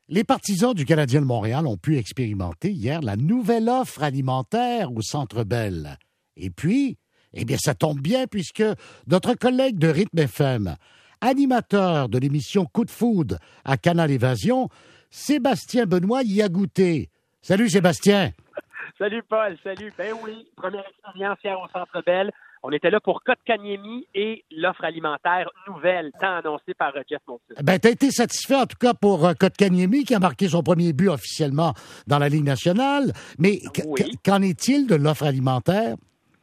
Les partisans du Canadien de Montréal ont pu expérimenter hier la nouvelle offre alimentaire au Centre Bell. Et puis, ça tombe bien puisque notre collègue de Rythme FM, animateur de l'émission Coup de Food à Canal Évasion, Sébastien Benoît y a goûté. Salut Sébastien. Salut Paul, salut. Ben oui, première expérience hier au Centre Bell. On était là pour Kotkaniemi et l'offre alimentaire nouvelle, tant annoncée par Jeff Monson. Tu as été satisfait en tout cas pour Kotkaniemi qui a marqué son premier but officiellement dans la Ligue nationale. Mais oui. Qu'en est-il de l'offre alimentaire?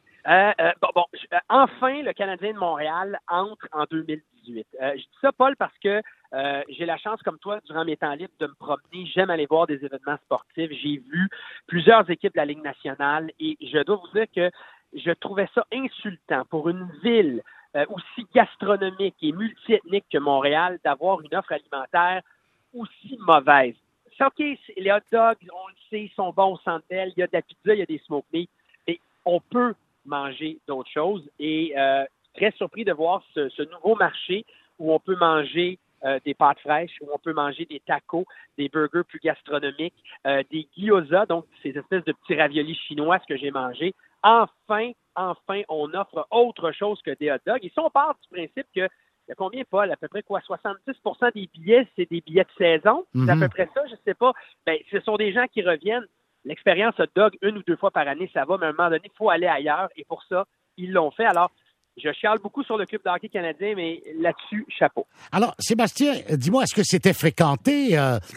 Enfin, le Canadien de Montréal entre en 2018. Je dis ça, Paul, parce que j'ai la chance, comme toi, durant mes temps libres, de me promener. J'aime aller voir des événements sportifs. J'ai vu plusieurs équipes de la Ligue nationale et je dois vous dire que je trouvais ça insultant pour une ville aussi gastronomique et multiethnique que Montréal d'avoir une offre alimentaire aussi mauvaise. C'est OK, les hot dogs, on le sait, ils sont bons au Centre Bell. Il y a de la pizza, il y a des smoked meat. Mais on peut manger d'autres choses. Et très surpris de voir ce nouveau marché où on peut manger des pâtes fraîches, où on peut manger des tacos, des burgers plus gastronomiques, des gyoza, donc ces espèces de petits raviolis chinois, ce que j'ai mangé. Enfin, on offre autre chose que des hot dogs. Et si on part du principe que, il y a combien, Paul? À peu près quoi? 70% des billets, c'est des billets de saison? C'est à peu près ça, je sais pas. Ce sont des gens qui reviennent. L'expérience hot dog, 1 ou 2 fois par année, ça va, mais à un moment donné, il faut aller ailleurs. Et pour ça, ils l'ont fait. Alors, je chiale beaucoup sur le club de hockey canadien, mais là-dessus, chapeau. Alors, Sébastien, dis-moi, est-ce que c'était fréquenté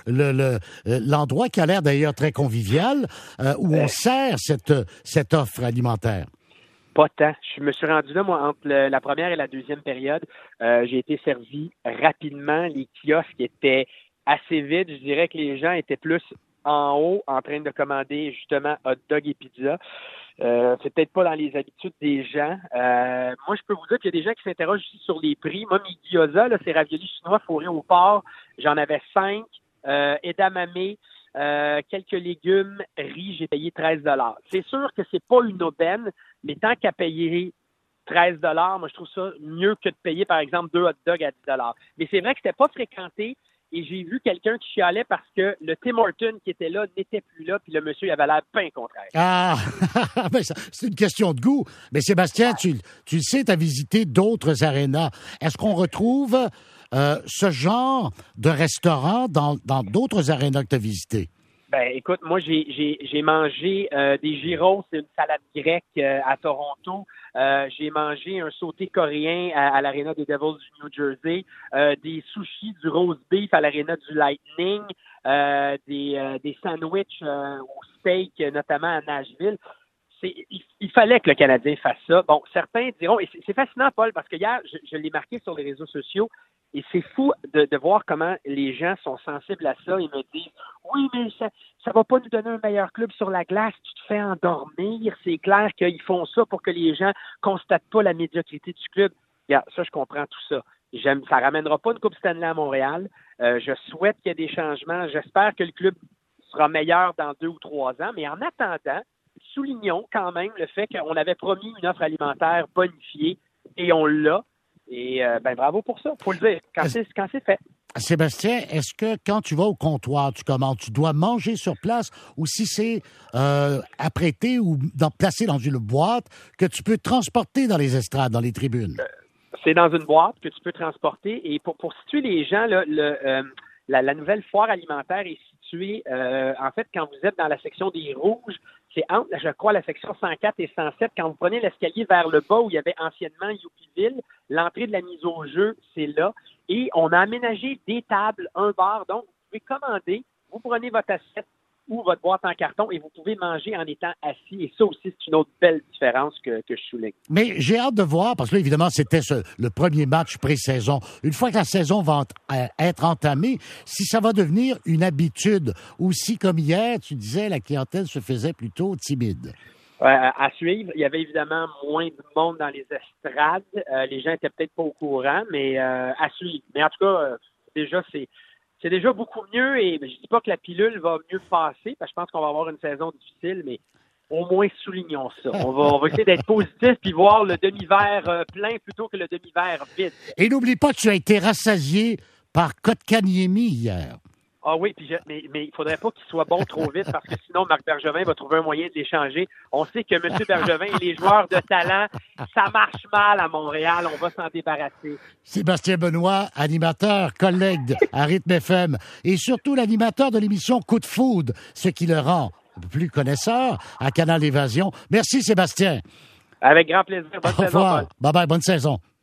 l'endroit qui a l'air d'ailleurs très convivial où on sert cette offre alimentaire? Pas tant. Je me suis rendu là, moi, entre la première et la deuxième période. J'ai été servi rapidement. Les kiosques étaient assez vides. Je dirais que les gens étaient plus en haut en train de commander justement hot dog et pizza. C'est peut-être pas dans les habitudes des gens. Moi, je peux vous dire qu'il y a des gens qui s'interrogent aussi sur les prix. Moi, mes gyoza, là, ces raviolis chinois fourrés au porc, j'en avais 5. Edamame, quelques légumes, riz, j'ai payé 13 $. C'est sûr que c'est pas une aubaine, mais tant qu'à payer 13 $, moi, je trouve ça mieux que de payer, par exemple, 2 hot dogs à 10 $. Mais c'est vrai que c'était pas fréquenté. Et j'ai vu quelqu'un qui chialait parce que le Tim Horton qui était là n'était plus là, puis le monsieur il avait l'air bien contraire. Ah, c'est une question de goût. Mais Sébastien, tu le sais, tu as visité d'autres arénas. Est-ce qu'on retrouve ce genre de restaurant dans d'autres arénas que tu as visitées? Écoute, moi, j'ai mangé des gyros, c'est une salade grecque à Toronto. J'ai mangé un sauté coréen à l'aréna des Devils du New Jersey, des sushis du roast beef à l'aréna du Lightning, des sandwichs au steak, notamment à Nashville. Il fallait que le Canadien fasse ça. Bon, certains diront, et c'est fascinant, Paul, parce que hier, je l'ai marqué sur les réseaux sociaux, et c'est fou de voir comment les gens sont sensibles à ça. Ils me disent, oui, mais ça va pas nous donner un meilleur club sur la glace. Tu te fais endormir. C'est clair qu'ils font ça pour que les gens constatent pas la médiocrité du club. Regarde, ça, je comprends tout ça. Ça ramènera pas une Coupe Stanley à Montréal. Je souhaite qu'il y ait des changements. J'espère que le club sera meilleur dans 2 ou 3 ans. Mais en attendant, soulignons quand même le fait qu'on avait promis une offre alimentaire bonifiée et on l'a. Et bravo pour ça, faut le dire, quand c'est fait. Sébastien, est-ce que quand tu vas au comptoir, tu commandes, tu dois manger sur place ou si c'est apprêté ou placé dans une boîte que tu peux transporter dans les estrades, dans les tribunes? C'est dans une boîte que tu peux transporter. Et pour situer les gens, là, la nouvelle foire alimentaire est située, en fait, quand vous êtes dans la section des rouges, c'est entre, je crois, la section 104 et 107. Quand vous prenez l'escalier vers le bas où il y avait anciennement Youpiville, l'entrée de la mise au jeu, c'est là. Et on a aménagé des tables, un bar. Donc, vous pouvez commander, vous prenez votre assiette ou votre boîte en carton et vous pouvez manger en étant assis. Et ça aussi, c'est une autre belle différence que je souligne. Mais j'ai hâte de voir, parce que là, évidemment, c'était le premier match pré-saison. Une fois que la saison va être entamée, si ça va devenir une habitude, ou si, comme hier, tu disais, la clientèle se faisait plutôt timide. À suivre, il y avait évidemment moins de monde dans les estrades. Les gens étaient peut-être pas au courant, mais à suivre. Mais en tout cas, déjà, c'est déjà beaucoup mieux et je dis pas que la pilule va mieux passer parce que je pense qu'on va avoir une saison difficile, mais au moins soulignons ça. On va essayer d'être positif puis voir le demi-verre plein plutôt que le demi-verre vide. Et n'oublie pas que tu as été rassasié par Kotkaniemi hier. Ah oui, mais il faudrait pas qu'il soit bon trop vite parce que sinon Marc Bergevin va trouver un moyen de l'échanger. On sait que M. Bergevin et les joueurs de talent, ça marche mal à Montréal. On va s'en débarrasser. Sébastien Benoît, animateur, collègue à Rythme FM et surtout l'animateur de l'émission Coup de foudre, ce qui le rend plus connaisseur à Canal Évasion. Merci Sébastien. Avec grand plaisir. Bonne Au saison, revoir. Paul. Bye bye, bonne saison.